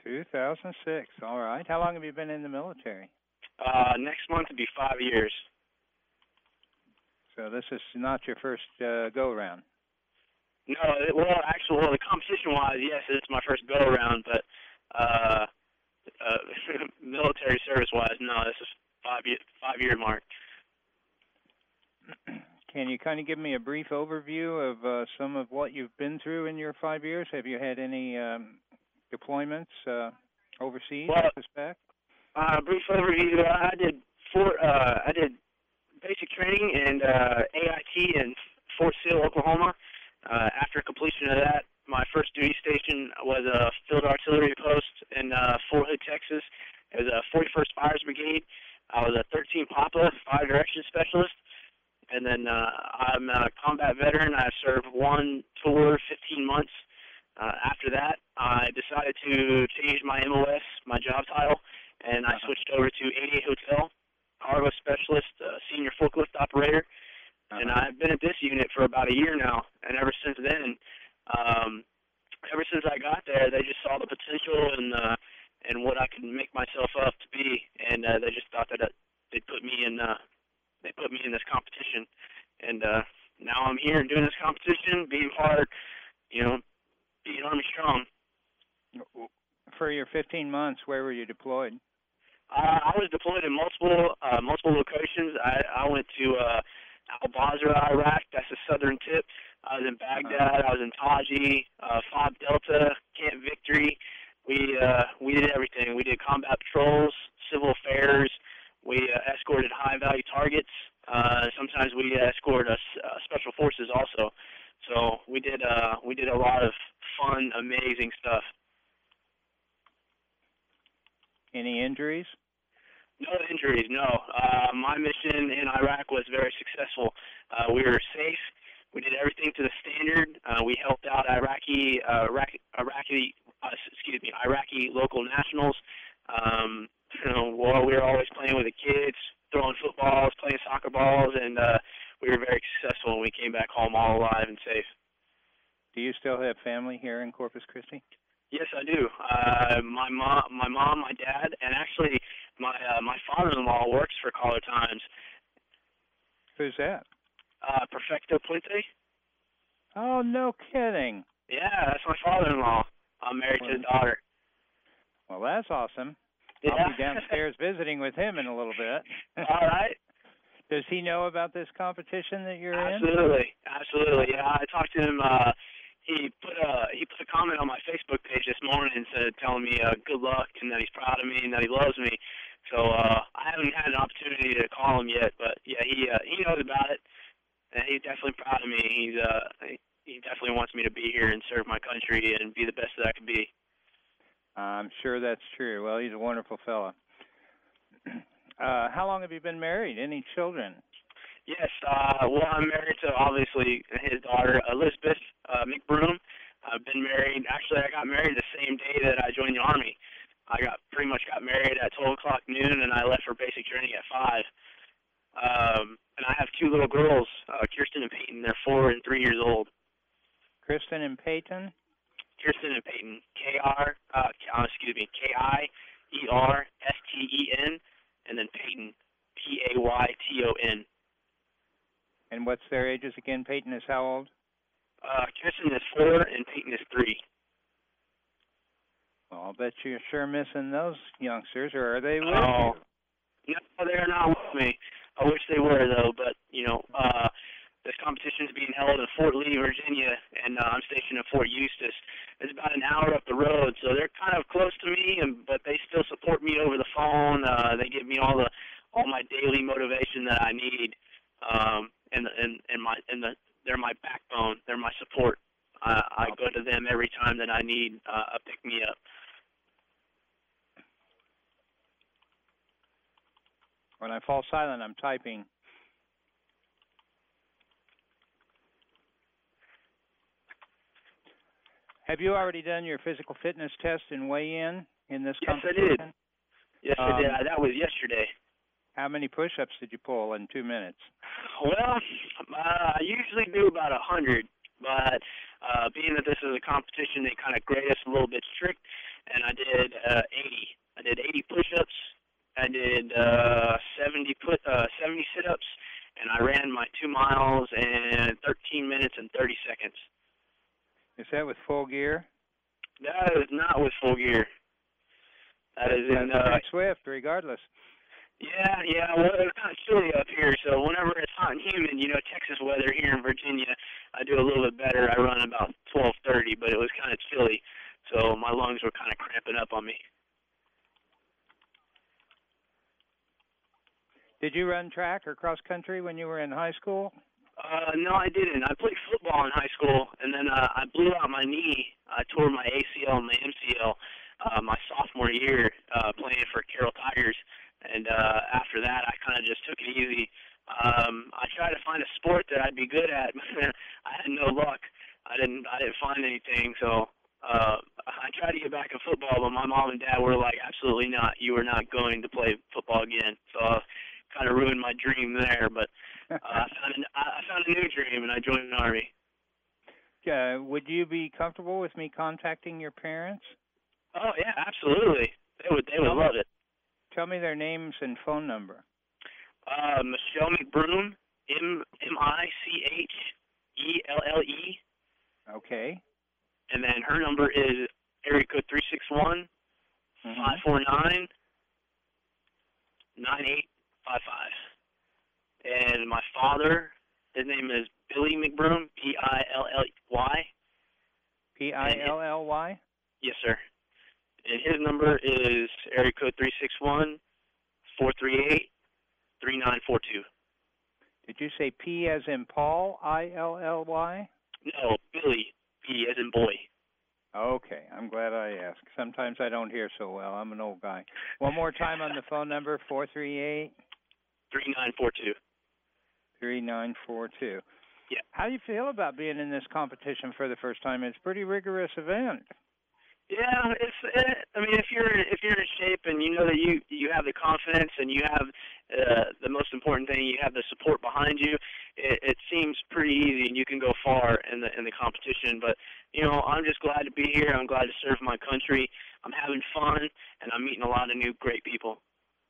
2006. All right. How long have you been in the military? Next month will be 5 years. So this is not your first go-around. No, the competition-wise, yes, it's my first go-around, but military service-wise, no, this is 5-year mark. Can you kind of give me a brief overview of some of what you've been through in your 5 years? Have you had any deployments overseas, I suspect? Brief overview. I did basic training and AIT in Fort Sill, Oklahoma. After completion of that, my first duty station was a field artillery post in Fort Hood, Texas. It was a 41st Fires Brigade. I was a 13 Papa, fire direction specialist. And then I'm a combat veteran. I served one tour, 15 months. After that, I decided to change my MOS, my job title, and I switched over to 88 Hotel, cargo specialist, senior forklift operator. And I've been at this unit for about a year now. And ever since then, ever since I got there, they just saw the potential and what I could make myself up to be. And they just thought that they'd put me in this competition, and now I'm here doing this competition, being part, being Army strong. For your 15 months, where were you deployed? I was deployed in multiple locations. I went to Al-Basra, Iraq. That's the southern tip. I was in Baghdad. I was in Taji, Fob Delta, Camp Victory. We did everything. We did combat patrols, civil affairs. We escorted high-value targets. Sometimes we escort special forces also. So we did a lot of fun, amazing stuff. Any injuries? No injuries, no. My mission in Iraq was very successful. We were safe. We did everything to the standard. We helped out Iraqi local nationals. We were always playing with the kids, throwing footballs, playing soccer balls, and we were very successful when we came back home all alive and safe. Do you still have family here in Corpus Christi? Yes, I do. My mom, my dad, and actually my father-in-law works for Caller Times. Who's that? Perfecto Puente. Oh, no kidding. Yeah, that's my father-in-law. I'm married to his daughter. Well, that's awesome. Yeah. I'll be downstairs visiting with him in a little bit. All right. Does he know about this competition that you're in? Absolutely. Yeah, I talked to him. He put a comment on my Facebook page this morning telling me good luck and that he's proud of me and that he loves me. So I haven't had an opportunity to call him yet, but yeah, he knows about it, and he's definitely proud of me. He definitely wants me to be here and serve my country and be the best that I can be. I'm sure that's true. Well, he's a wonderful fella. How long have you been married? Any children? Yes. I'm married to, obviously, his daughter, Elizabeth McBroom. I've been married. Actually, I got married the same day that I joined the Army. I pretty much got married at 12 o'clock noon, and I left for basic training at 5. And I have 2 little girls, Kirsten and Peyton. They're 4 and 3 years old. Kristen and Peyton? Kirsten and Peyton, K-I-E-R-S-T-E-N, and then Peyton, P-A-Y-T-O-N. And what's their ages again? Peyton is how old? Kirsten is 4 and Peyton is 3. Well, I'll bet you're sure missing those youngsters, or are they with you? No, they're not with me. I wish they were, though, but, this competition is being held in Fort Lee, Virginia, and I'm stationed in Fort Eustis. It's about an hour up the road, so they're kind of close to me, but they still support me over the phone. They give me all my daily motivation that I need, they're my backbone. They're my support. I go to them every time that I need a pick me up. When I fall silent, I'm typing. Have you already done your physical fitness test and weigh-in this competition? Yes, I did. That was yesterday. How many push-ups did you pull in 2 minutes? Well, I usually do about 100, but being that this is a competition, they kind of grade us a little bit strict. and I did 80. I did 80 push-ups. I did 70 sit-ups, and I ran my 2 miles in 13 minutes and 30 seconds. Is that with full gear? That is not with full gear. That is in Swift, regardless. Yeah. Well, it's kind of chilly up here, so whenever it's hot and humid, Texas weather here in Virginia, I do a little bit better. I run about 12:30, but it was kind of chilly, so my lungs were kind of cramping up on me. Did you run track or cross country when you were in high school? No, I didn't. I played football in high school, and then I blew out my knee. I tore my ACL and my MCL my sophomore year playing for Carroll Tigers, and after that, I kind of just took it easy. I tried to find a sport that I'd be good at, but I had no luck. I didn't find anything, so I tried to get back in football, but my mom and dad were like, absolutely not. You are not going to play football again. So kind of ruined my dream there, but I found a new dream, and I joined the Army. Would you be comfortable with me contacting your parents? Oh, yeah, absolutely. They would love it. Tell me their names and phone number. Michelle McBroom, Michelle. Okay. And then her number is area code 361-549-9855. And my father, his name is Billy McBroom, Pilly. Pilly? Yes, sir. And his number is area code 361-438-3942. Did you say P as in Paul, Illy? No, Billy, B as in boy. Okay, I'm glad I asked. Sometimes I don't hear so well. I'm an old guy. One more time on the phone number, 438? 3942. 3942. Yeah. How do you feel about being in this competition for the first time? It's a pretty rigorous event. Yeah, I mean, if you're in shape and you know that you have the confidence and you have the most important thing, you have the support behind you, it seems pretty easy and you can go far in the competition. But I'm just glad to be here. I'm glad to serve my country. I'm having fun and I'm meeting a lot of new great people.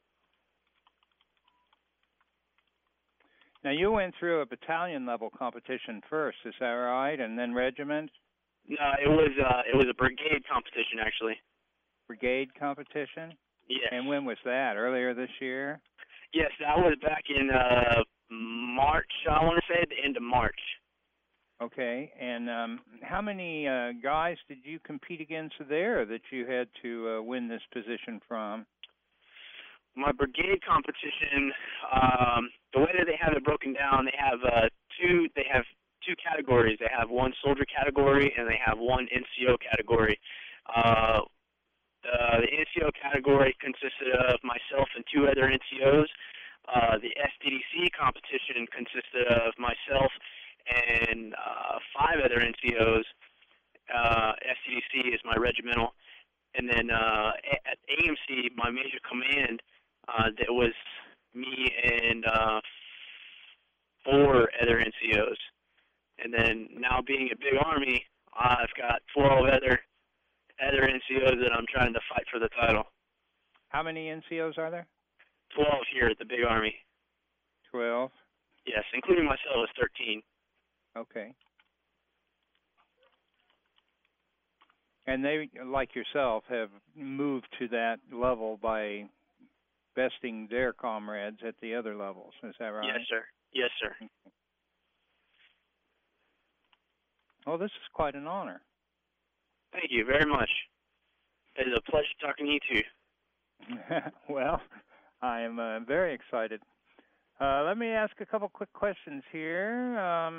Now you went through a battalion level competition first, is that right? And then regiment? No, it was a brigade competition, actually. Brigade competition? Yes. And when was that? Earlier this year? Yes, that was back in March. I want to say at the end of March. Okay. And how many guys did you compete against there that you had to win this position from? My brigade competition, the way that they have it broken down, they have two categories. They have one soldier category and they have one NCO category. The NCO category consisted of myself and 2 other NCOs. The SDDC competition consisted of myself and 5 other NCOs. SDDC is my regimental. And then at AMC, my major command, that was me and 4 other NCOs. And then now being a big Army, I've got 12 other NCOs that I'm trying to fight for the title. How many NCOs are there? 12 here at the big Army. 12? Yes, including myself is 13. Okay. And they, like yourself, have moved to that level by besting their comrades at the other levels. Is that right? Yes, sir. Yes, sir. Oh, this is quite an honor. Thank you very much. It is a pleasure talking to you, too. Well, I am very excited. Let me ask a couple quick questions here.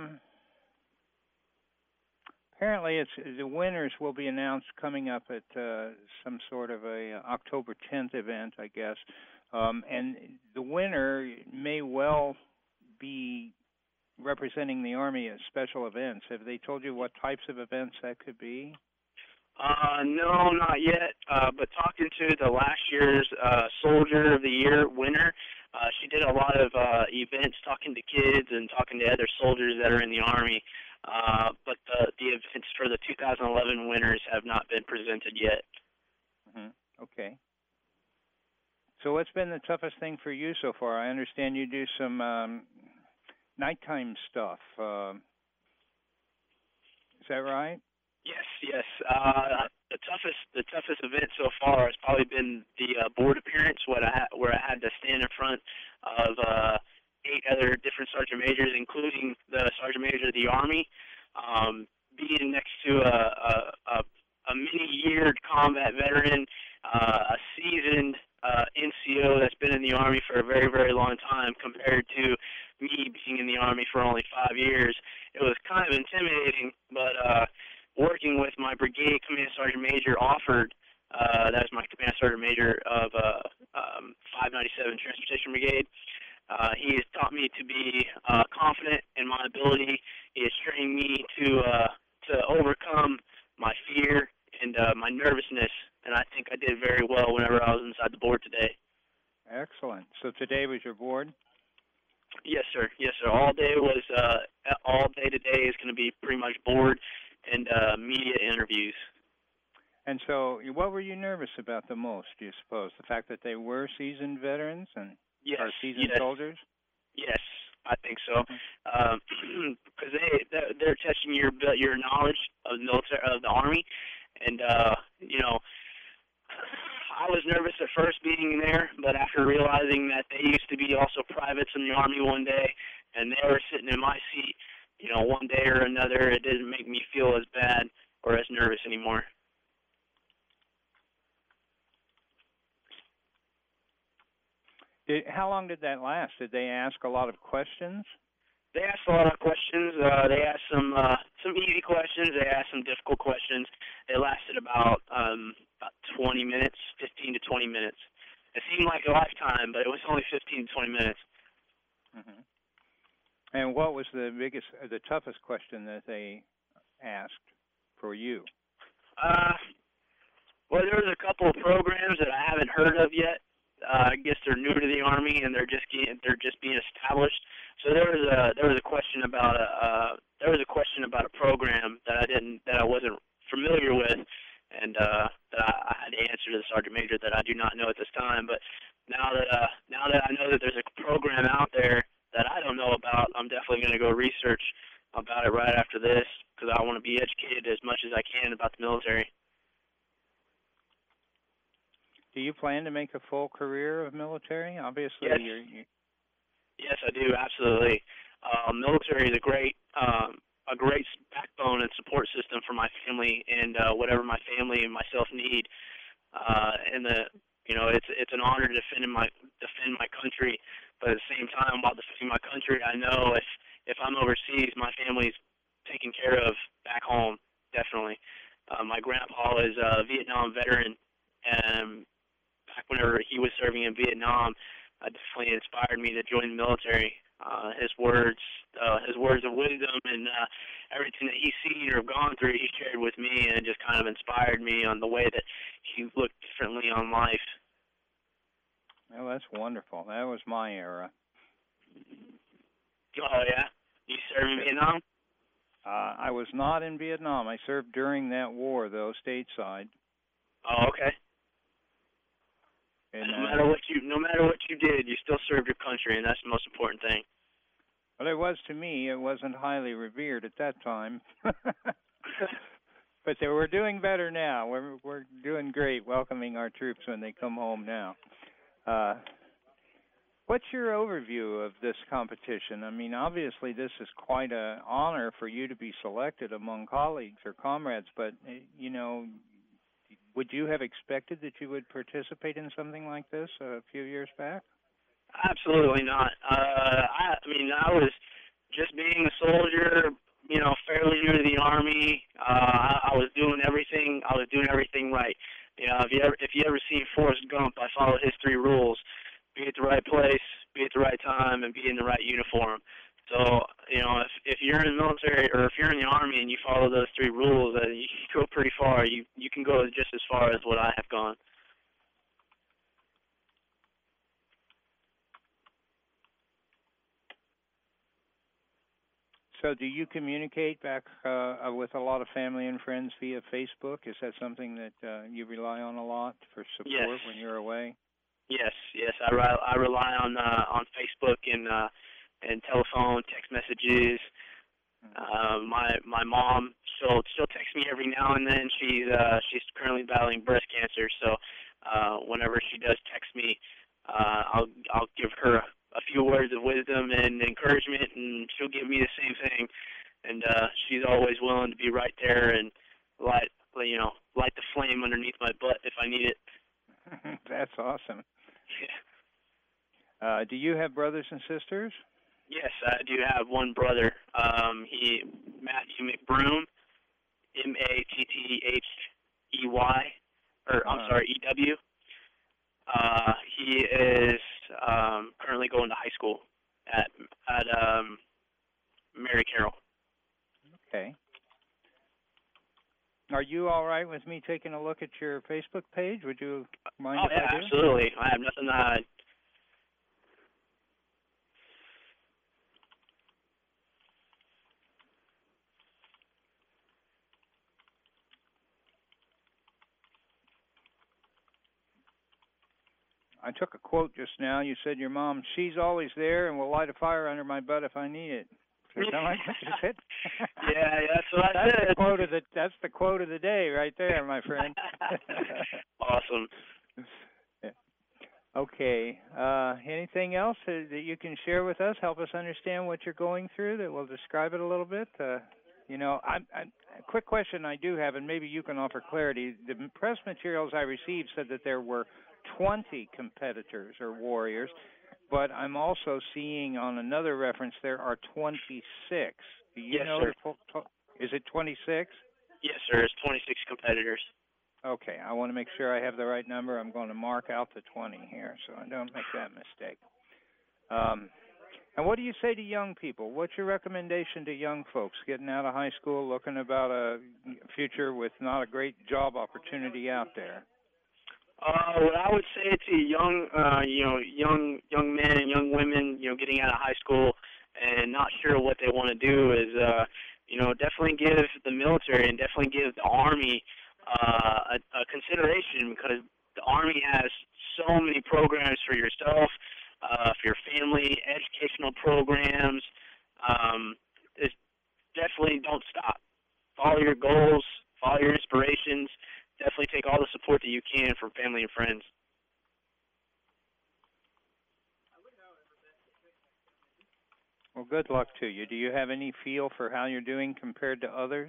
Apparently, the winners will be announced coming up at some sort of a October 10th event, I guess. And the winner may well be representing the Army at special events. Have they told you what types of events that could be? No, not yet. But talking to the last year's Soldier of the Year winner, she did a lot of events talking to kids and talking to other soldiers that are in the Army. But the events for the 2011 winners have not been presented yet. Hmm. Okay. So what's been the toughest thing for you so far? I understand you do some nighttime stuff. Is that right? Yes, yes. The toughest event so far has probably been the board appearance, where I had to stand in front of 8 other different sergeant majors, including the sergeant major of the Army. Being next to a many-year combat veteran, a seasoned NCO that's been in the Army for a very, very long time, compared to me being in the Army for only 5 years, it was kind of intimidating, but working with my brigade command sergeant major Offord, that's my command sergeant major of 597 Transportation Brigade. He has taught me to be confident in my ability. He has trained me to overcome my fear and my nervousness, and I think I did very well whenever I was inside the board today. Excellent. So today was your board? Yes, sir. Yes, sir. All day today is going to be pretty much board and media interviews. And so, what were you nervous about the most, do you suppose? The fact that they were seasoned veterans and are seasoned soldiers? Yes, I think so. Because they're testing your knowledge of the military, of the Army, and I was nervous at first being there, but after realizing that they used to be also privates in the Army one day, and they were sitting in my seat, one day or another, it didn't make me feel as bad or as nervous anymore. How long did that last? Did they ask a lot of questions? They asked a lot of questions. They asked some easy questions. They asked some difficult questions. It lasted about 20 minutes, 15 to 20 minutes. It seemed like a lifetime, but it was only 15 to 20 minutes. Mm-hmm. And what was the toughest question that they asked for you? Well, there was a couple of programs that I haven't heard of yet. I guess they're new to the Army and they're just being established. So there was a question about a program that I wasn't familiar with, and that I had to answer to the sergeant major that I do not know at this time. But now that I know that there's a program out there that I don't know about, I'm definitely going to go research about it right after this, because I want to be educated as much as I can about the military. Do you plan to make a full career of military? Obviously, yes. Yes, I do, absolutely. Military is a great backbone and support system for my family and whatever my family and myself need. It's an honor to defend my country, but at the same time, while defending my country, I know if I'm overseas, my family's taken care of back home. Definitely. My grandpa is a Vietnam veteran, and back whenever he was serving in Vietnam, definitely inspired me to join the military. His words of wisdom and everything that he's seen or gone through, he shared with me, and it just kind of inspired me on the way that he looked differently on life. Well, that's wonderful. That was my era. Oh, yeah? You served in Vietnam? I was not in Vietnam. I served during that war, though, stateside. Oh, okay. And no matter what you did, you still served your country, and that's the most important thing. Well, it was to me. It wasn't highly revered at that time. But we're doing better now. We're doing great welcoming our troops when they come home now. What's your overview of this competition? I mean, obviously this is quite an honor for you to be selected among colleagues or comrades, but, would you have expected that you would participate in something like this a few years back? Absolutely not. I was just being a soldier, fairly new to the Army. I was doing everything. Right. If you ever seen Forrest Gump, I followed his 3 rules: be at the right place, be at the right time, and be in the right uniform. So, if you're in the military or if you're in the Army and you follow those 3 rules, you can go pretty far. You can go just as far as what I have gone. So do you communicate back with a lot of family and friends via Facebook? Is that something that you rely on a lot for Yes. support when you're away? Yes. Yes. I rely on Facebook and telephone, text messages. My mom, she'll text me every now and then. She's currently battling breast cancer, so whenever she does text me, I'll give her a few words of wisdom and encouragement, and she'll give me the same thing. And she's always willing to be right there and light light the flame underneath my butt if I need it. That's awesome. Yeah. Do you have brothers and sisters? Yes, I do have one brother. Matthew McBroom, Mattthey, or I'm sorry, EW. He is currently going to high school at Mary Carroll. Okay. Are you all right with me taking a look at your Facebook page? Would you mind if I do? Absolutely. I have nothing to hide. I took a quote just now. You said your mom, she's always there and will light a fire under my butt if I need it. Does that sound like what you said? Yeah, that's what I said. That's the quote of the day right there, my friend. Awesome. Yeah. Okay. Anything else that you can share with us? Help us understand what you're going through that will describe it a little bit? A quick question I do have, and maybe you can offer clarity. The press materials I received said that there were 20 competitors or warriors, but I'm also seeing on another reference there are 26. Do you Yes, know? sir. Is it 26? Yes, sir. It's 26 competitors. Okay, I want to make sure I have the right number. I'm going to mark out the 20 here so I don't make that mistake. And what do you say to young people? What's your recommendation to young folks getting out of high school, looking about a future with not a great job opportunity out there? What I would say to young men and young women, getting out of high school and not sure what they want to do is, definitely give the military and definitely give the Army a consideration, because the Army has so many programs for yourself, for your family, educational programs. It's definitely don't stop. Follow your goals, follow your inspirations. Definitely take all the support that you can from family and friends. Well, good luck to you. Do you have any feel for how you're doing compared to others?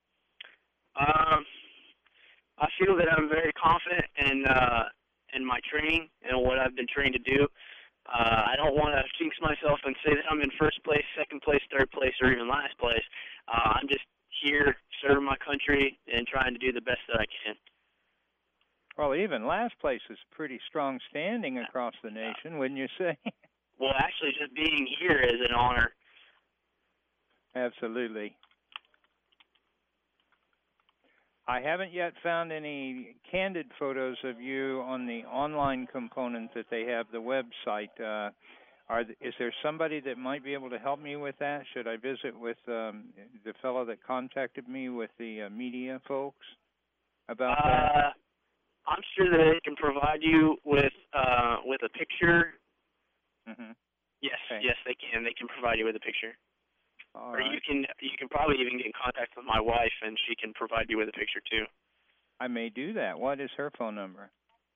I feel that I'm very confident in my training and what I've been trained to do. I don't want to jinx myself and say that I'm in first place, second place, third place, or even last place. I'm just here serving my country and trying to do the best that I can. Well, even last place is pretty strong standing across the nation, wouldn't you say? Well, actually, just being here is an honor. Absolutely. I haven't yet found any candid photos of you on the online component that they have, the website. Is there somebody that might be able to help me with that? Should I visit with the fellow that contacted me with the media folks about that? I'm sure that they can provide you with a picture. Mm-hmm. Yes, okay. Yes, they can. They can provide you with a picture. All or right. you can probably even get in contact with my wife, and she can provide you with a picture too. I may do that. What is her phone number?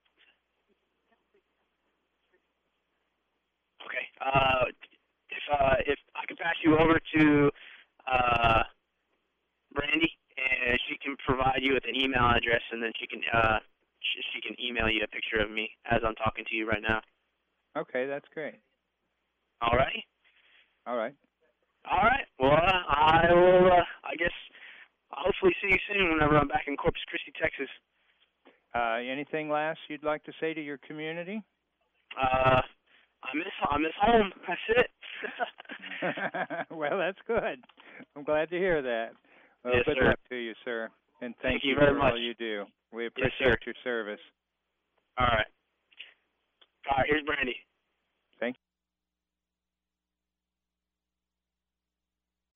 Okay. If I can pass you over to Brandy, and she can provide you with an email address, and then she can email you a picture of me as I'm talking to you right now. Okay, that's great. All right. All right. All right. Well, I will. I guess I'll hopefully see you soon whenever I'm back in Corpus Christi, Texas. Anything last you'd like to say to your community? I miss home. That's it. Well, that's good. I'm glad to hear that. Well, yes, good sir. luck to you, sir. And thank you for very much. all you do. We Yes, appreciate sir. your service. All right. All right, here's Brandy.